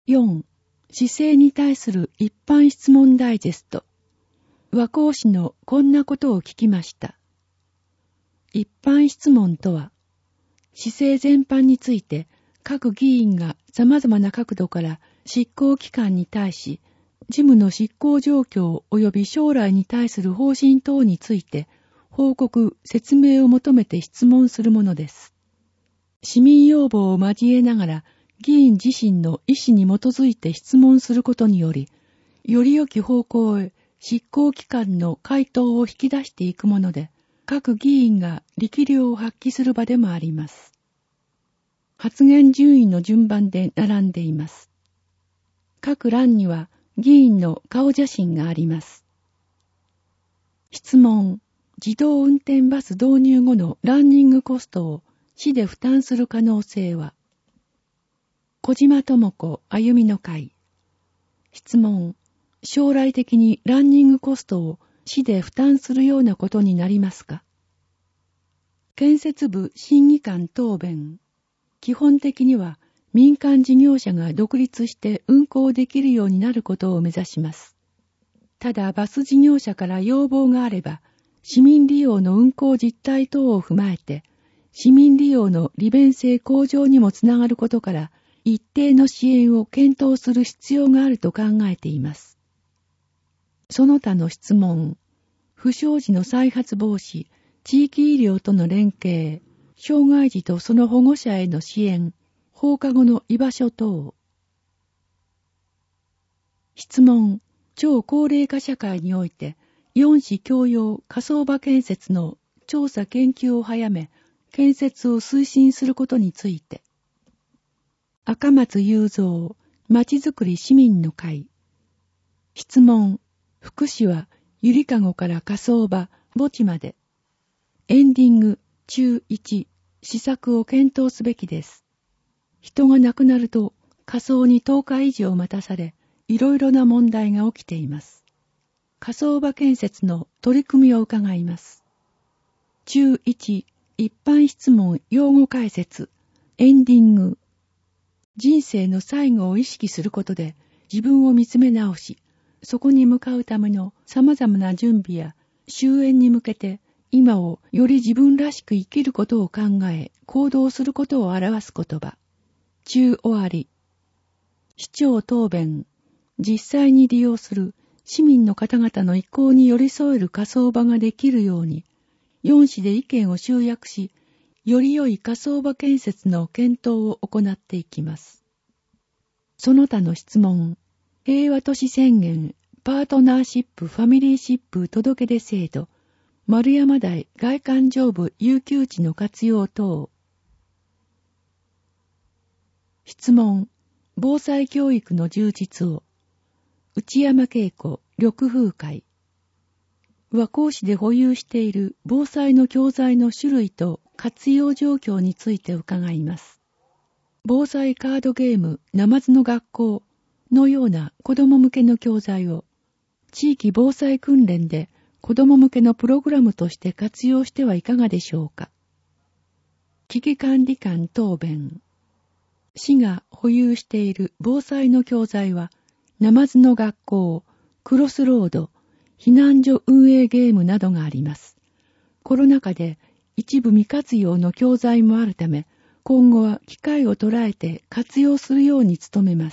4. 市政に対する一般質問ダイジェスト。和光市のこんなことを聞きました。一般質問とは、市政全般について各議員が様々な角度から執行機関に対し、事務の執行状況及び将来に対する方針等について報告・説明を求めて質問するものです。市民要望を交えながら議員自身の意思に基づいて質問することにより、より良き方向へ執行機関の回答を引き出していくもので、各議員が力量を発揮する場でもあります。発言順位の順番で並んでいます。各欄には議員の顔写真があります。質問。自動運転バス導入後のランニングコストを市で負担する可能性は？小島智子歩みの会。質問。将来的にランニングコストを市で負担するようなことになりますか？建設部審議官答弁。基本的には民間事業者が独立して運行できるようになることを目指します。ただバス事業者から要望があれば、市民利用の運行実態等を踏まえて、市民利用の利便性向上にもつながることから、一定の支援を検討する必要があると考えています。その他の質問。不祥事の再発防止、地域医療との連携、障害児とその保護者への支援、放課後の居場所等。質問。超高齢化社会において、4市共用火葬場建設の調査研究を早め、建設を推進することについて。赤松雄三、まちづくり市民の会。質問。福祉はゆりかごから火葬場、墓地まで。エンディング、中1、施策を検討すべきです。人が亡くなると火葬に10日以上待たされ、いろいろな問題が起きています。火葬場建設の取り組みを伺います。中1、一般質問用語解説。エンディング。人生の最後を意識することで自分を見つめ直し、そこに向かうための様々な準備や終焉に向けて今をより自分らしく生きることを考え、行動することを表す言葉。中終わり。市長答弁。実際に利用する市民の方々の意向に寄り添える火葬場ができるように、4市で意見を集約し、より良い火葬場建設の検討を行っていきます。その他の質問。平和都市宣言、パートナーシップファミリーシップ届出制度、丸山台外環状部遊休地の活用等。質問。防災教育の充実を。内山恵子、緑風会。和光市で保有している防災の教材の種類と活用状況について伺います。防災カードゲーム、ナマズの学校のような子供向けの教材を、地域防災訓練で子供向けのプログラムとして活用してはいかがでしょうか。危機管理官答弁。市が保有している防災の教材は、ナマズの学校、クロスロード、避難所運営ゲームなどがあります。コロナ禍で一部未活用の教材もあるため、今後は機会を捉えて活用するように努めます。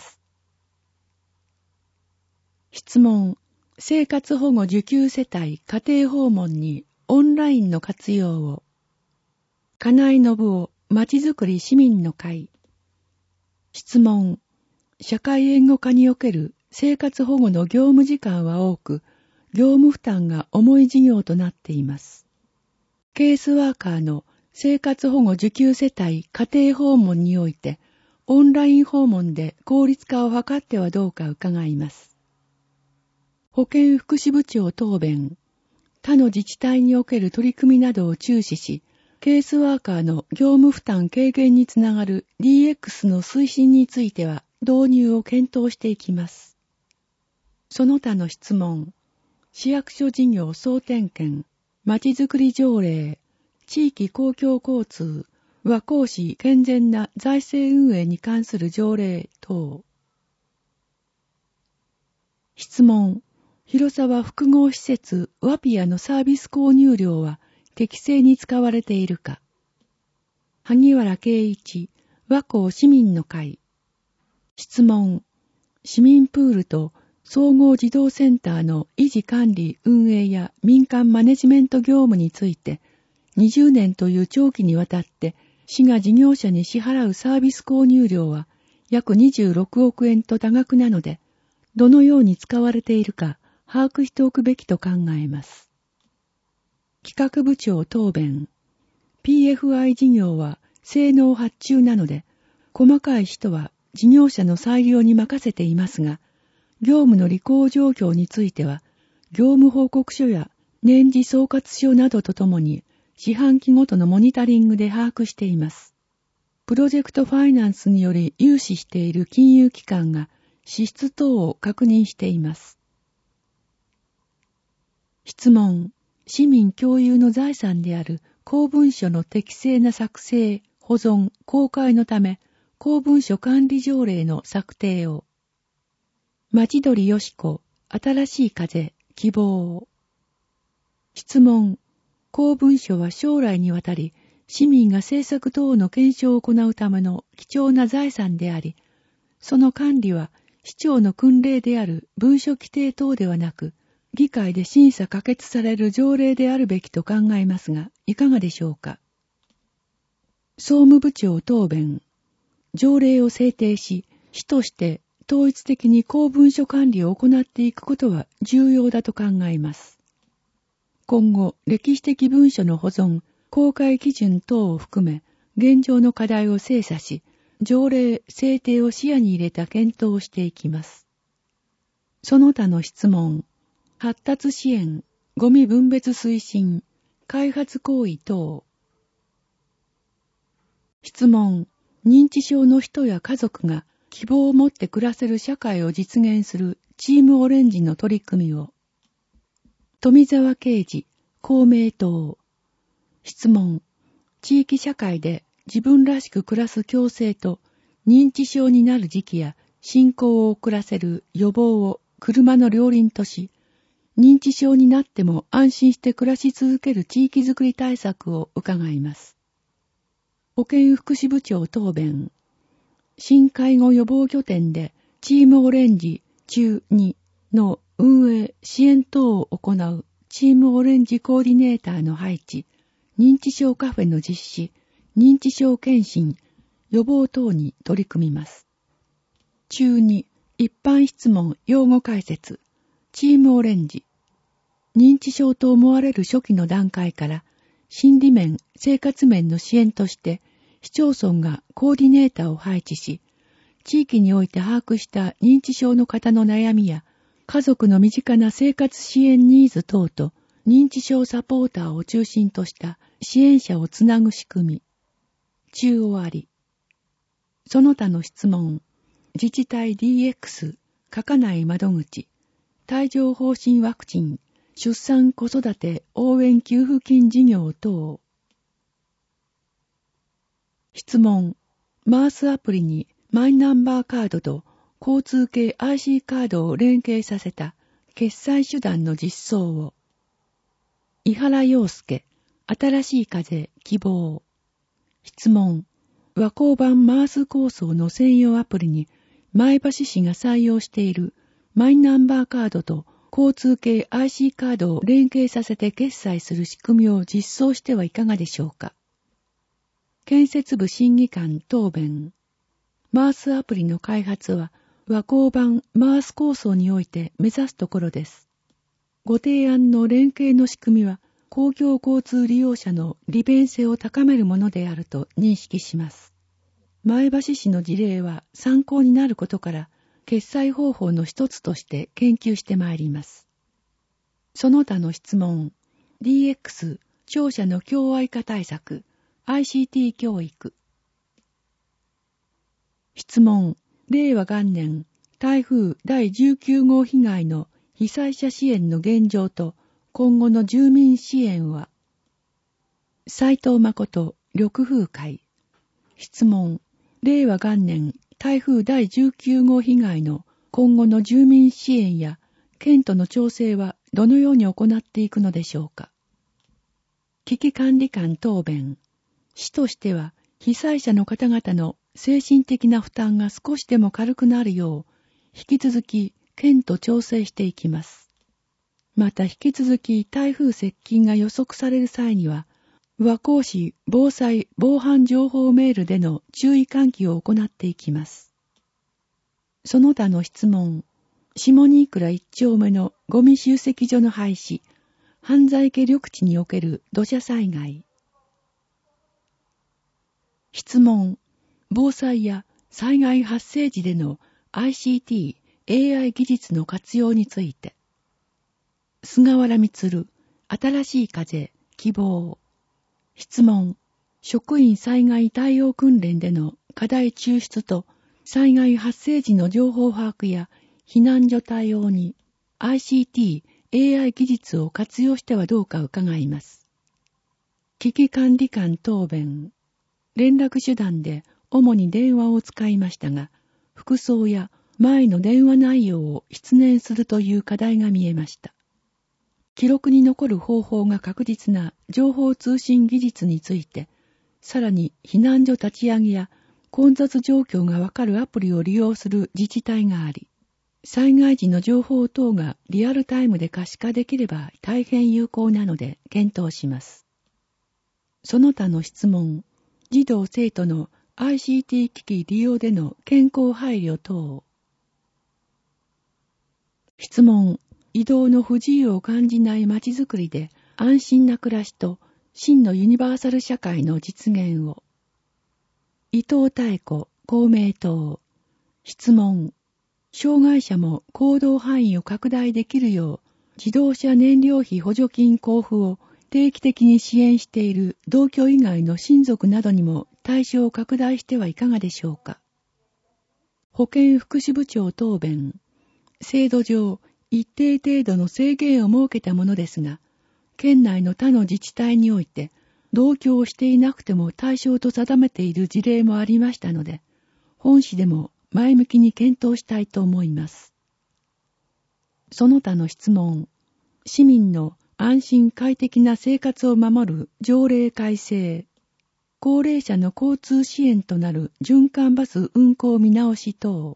質問。生活保護受給世帯家庭訪問にオンラインの活用を。金井信夫、まちづくり市民の会。質問。社会援護下における生活保護の業務時間は多く、業務負担が重い事業となっています。ケースワーカーの生活保護受給世帯家庭訪問において、オンライン訪問で効率化を図ってはどうか伺います。保健福祉部長答弁。他の自治体における取り組みなどを注視し、ケースワーカーの業務負担軽減につながる DX の推進については導入を検討していきます。その他の質問。市役所事業総点検、まちづくり条例、地域公共交通、和光市健全な財政運営に関する条例等。 質問。広沢複合施設ワピアのサービス購入料は適正に使われているか。萩原圭一、和光市民の会。質問。市民プールと総合児童センターの維持管理運営や民間マネジメント業務について20年という長期にわたって市が事業者に支払うサービス購入料は約26億円と多額なので、どのように使われているか把握しておくべきと考えます。企画部長答弁。PFI 事業は性能発注なので、細かい人は事業者の裁量に任せていますが、業務の履行状況については、業務報告書や年次総括書などとともに、四半期ごとのモニタリングで把握しています。プロジェクトファイナンスにより融資している金融機関が支出等を確認しています。質問。市民共有の財産である公文書の適正な作成、保存、公開のため、公文書管理条例の策定を。町鳥よし子、新しい風、希望。質問。公文書は将来にわたり、市民が政策等の検証を行うための貴重な財産であり、その管理は市長の訓令である文書規定等ではなく、議会で審査可決される条例であるべきと考えますが、いかがでしょうか。総務部長答弁。条例を制定し、市として統一的に公文書管理を行っていくことは重要だと考えます。今後、歴史的文書の保存、公開基準等を含め、現状の課題を精査し、条例制定を視野に入れた検討をしていきます。その他の質問。発達支援、ゴミ分別推進、開発行為等。質問。認知症の人や家族が希望を持って暮らせる社会を実現するチームオレンジの取り組みを。富澤啓二、公明党。質問。地域社会で自分らしく暮らす共生と認知症になる時期や進行を遅らせる予防を車の両輪とし、認知症になっても安心して暮らし続ける地域づくり対策を伺います。保健福祉部長答弁。新介護予防拠点でチームオレンジ中2の運営支援等を行うチームオレンジコーディネーターの配置、認知症カフェの実施、認知症検診、予防等に取り組みます。中2、一般質問用語解説、チームオレンジ。認知症と思われる初期の段階から心理面、生活面の支援として市町村がコーディネーターを配置し、地域において把握した認知症の方の悩みや家族の身近な生活支援ニーズ等と認知症サポーターを中心とした支援者をつなぐ仕組み。中終わり。その他の質問。自治体 DX、書かない窓口、帯状疱疹ワクチン、出産子育て応援給付金事業等。質問。マースアプリにマイナンバーカードと交通系 IC カードを連携させた決済手段の実装を。井原陽介、新しい風、希望。質問。和光版マース構想の専用アプリに前橋市が採用しているマイナンバーカードと交通系 IC カードを連携させて決済する仕組みを実装してはいかがでしょうか。建設部審議官答弁。マースアプリの開発は和光版マース構想において目指すところです。ご提案の連携の仕組みは公共交通利用者の利便性を高めるものであると認識します。前橋市の事例は参考になることから決済方法の一つとして研究してまいります。その他の質問。DX、庁舎の共愛化対策、ICT 教育。質問。令和元年、台風第19号被害の被災者支援の現状と今後の住民支援は。斉藤誠、緑風会。質問。令和元年、台風第19号被害の今後の住民支援や県との調整はどのように行っていくのでしょうか。危機管理官答弁。市としては、被災者の方々の精神的な負担が少しでも軽くなるよう、引き続き県と調整していきます。また引き続き台風接近が予測される際には、和光市防災防犯情報メールでの注意喚起を行っていきます。その他の質問。下新倉一丁目のゴミ集積所の廃止、犯罪系緑地における土砂災害。質問。防災や災害発生時での ICT、AI 技術の活用について。菅原満、新しい風、希望。質問。職員災害対応訓練での課題抽出と災害発生時の情報把握や避難所対応に ICT、AI 技術を活用してはどうか伺います。危機管理官答弁。連絡手段で主に電話を使いましたが、服装や前の電話内容を失念するという課題が見えました。記録に残る方法が確実な情報通信技術について、さらに避難所立ち上げや混雑状況がわかるアプリを利用する自治体があり、災害時の情報等がリアルタイムで可視化できれば大変有効なので検討します。その他の質問。児童生徒の ICT 機器利用での健康配慮等。質問。移動の不自由を感じないまちづくりで安心な暮らしと真のユニバーサル社会の実現を。伊藤妙子、公明党。質問。障害者も行動範囲を拡大できるよう自動車燃料費補助金交付を定期的に支援している同居以外の親族などにも対象を拡大してはいかがでしょうか。保健福祉部長答弁。制度上、一定程度の制限を設けたものですが、県内の他の自治体において、同居をしていなくても対象と定めている事例もありましたので、本市でも前向きに検討したいと思います。その他の質問。市民の安心快適な生活を守る条例改正。高齢者の交通支援となる循環バス運行見直し等。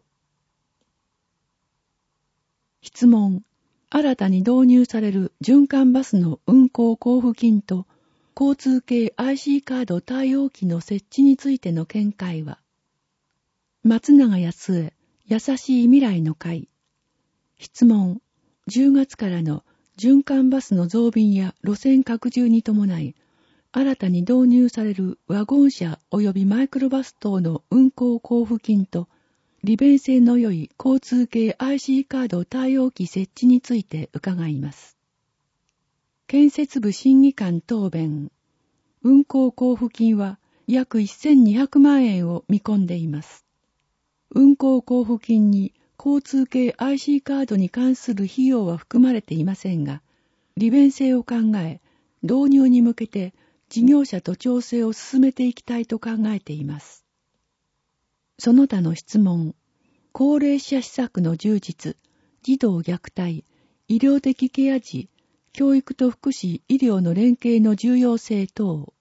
質問。新たに導入される循環バスの運行交付金と交通系 IC カード対応機の設置についての見解は。松永康恵、優しい未来の会。質問。10月からの循環バスの増便や路線拡充に伴い、新たに導入されるワゴン車及びマイクロバス等の運行交付金と、利便性の良い交通系 IC カード対応機設置について伺います。建設部審議官答弁。運行交付金は約1200万円を見込んでいます。運行交付金に交通系 IC カードに関する費用は含まれていませんが、利便性を考え、導入に向けて事業者と調整を進めていきたいと考えています。その他の質問。高齢者施策の充実、児童虐待、医療的ケア児、教育と福祉医療の連携の重要性等。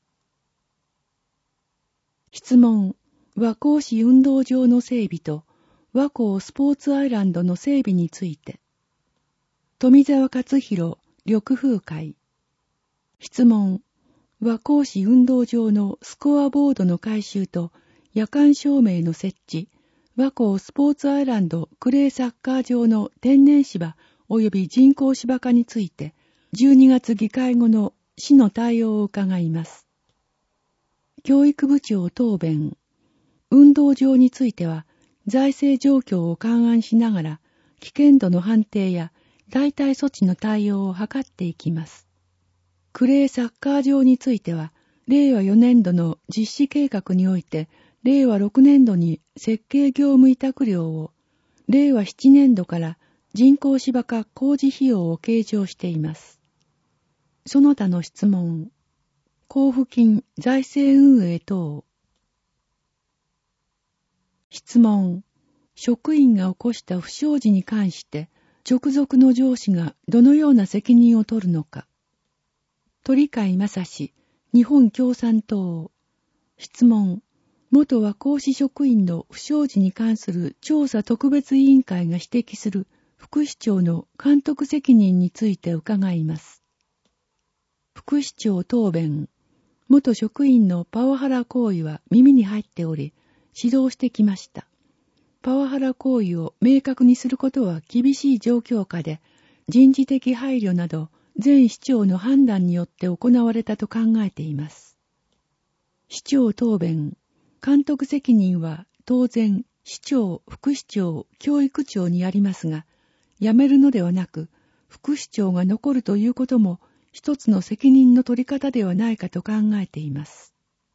質問。和光市運動場の整備と和光スポーツアイランドの整備について。富澤勝弘、緑風会。質問。和光市運動場のスコアボードの改修と夜間照明の設置、和光スポーツアイランドクレーサッカー場の天然芝及び人工芝化について、12月議会後の市の対応を伺います。教育部長答弁。運動場については、財政状況を勘案しながら、危険度の判定や代替措置の対応を図っていきます。クレーサッカー場については、令和4年度の実施計画において、令和6年度に設計業務委託料を、令和7年度から人工芝化工事費用を計上しています。その他の質問。交付金財政運営等。質問。職員が起こした不祥事に関して、 直属の上司がどのような責任を取るのか。鳥飼正史、日本共産党。質問。元和光市職員の不祥事に関する調査特別委員会が指摘する副市長の監督責任について伺います。副市長答弁。元職員のパワハラ行為は耳に入っており、指導してきました。パワハラ行為を明確にすることは厳しい状況下で、人事的配慮など前市長の判断によって行われたと考えています。市長答弁。監督責任は当然市長、副市長、教育長にありますが、辞めるのではなく副市長が残るということも一つの責任の取り方ではないかと考えています。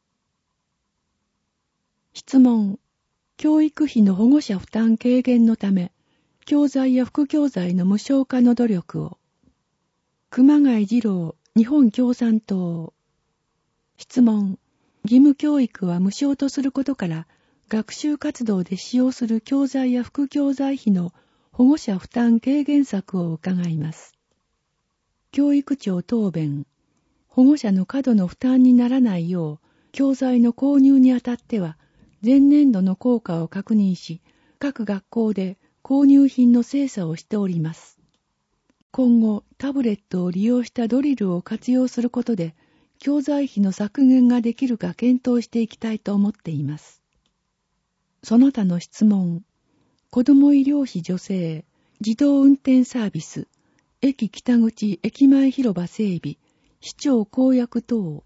質問。教育費の保護者負担軽減のため、教材や副教材の無償化の努力を。熊谷二郎、日本共産党。質問。義務教育は無償とすることから、学習活動で使用する教材や副教材費の保護者負担軽減策を伺います。教育庁答弁。保護者の過度の負担にならないよう、教材の購入にあたっては、前年度の効果を確認し、各学校で購入品の精査をしております。今後、タブレットを利用したドリルを活用することで、教材費の削減ができるか検討していきたいと思っています。その他の質問。子ども医療費助成、自動運転サービス、駅北口駅前広場整備、市長公約等。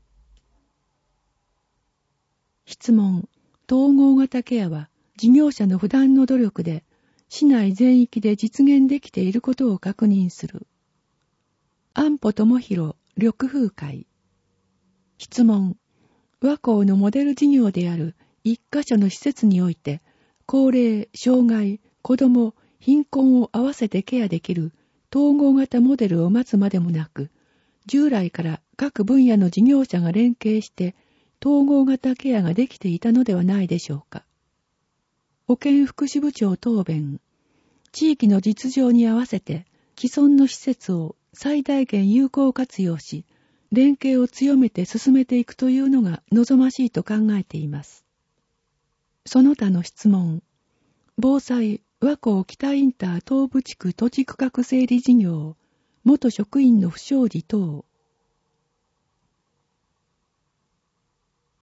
質問。統合型ケアは事業者の不断の努力で市内全域で実現できていることを確認する。安保智弘緑風会。質問。和光のモデル事業である一カ所の施設において高齢、障害、子ども、貧困を合わせてケアできる統合型モデルを待つまでもなく、従来から各分野の事業者が連携して統合型ケアができていたのではないでしょうか。保健福祉部長答弁。地域の実情に合わせて既存の施設を最大限有効活用し、連携を強めて進めていくというのが望ましいと考えています。その他の質問。防災和光北インター東部地区土地区画整理事業、元職員の不祥事等。